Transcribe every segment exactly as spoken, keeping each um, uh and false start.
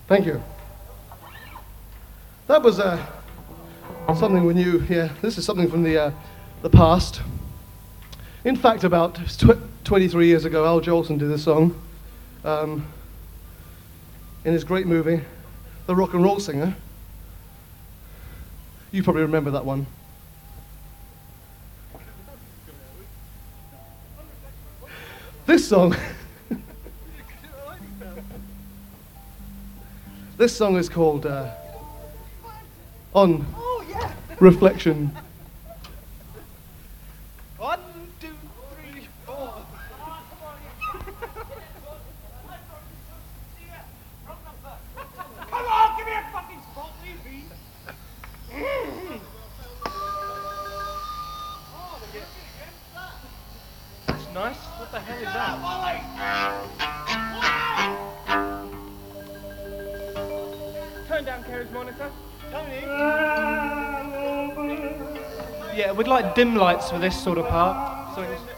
Thank you. That was uh, something we knew here. This is something from the, uh, the past. In fact, about tw- twenty-three years ago, Al Jolson did this song um, in his great movie, The Rock and Roll Singer. You probably remember that one. This song, this song is called uh, On Reflection. One, two, three, four. Come on, give me a fucking spot, please. That's nice. What the hell is that? Turn down Kerry's monitor. Tony. Yeah, we'd like dim lights for this sort of part. So it's...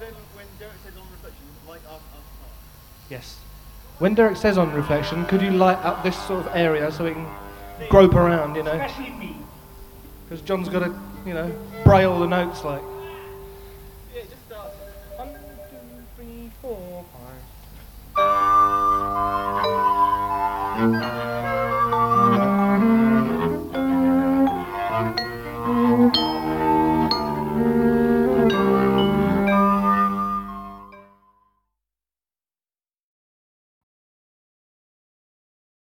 Yes. When Derek says on reflection, could you light up this sort of area so we can grope around, you know? Especially me. Because John's got to, you know, braille the notes like. Yeah, just start. One, two, three, four, five.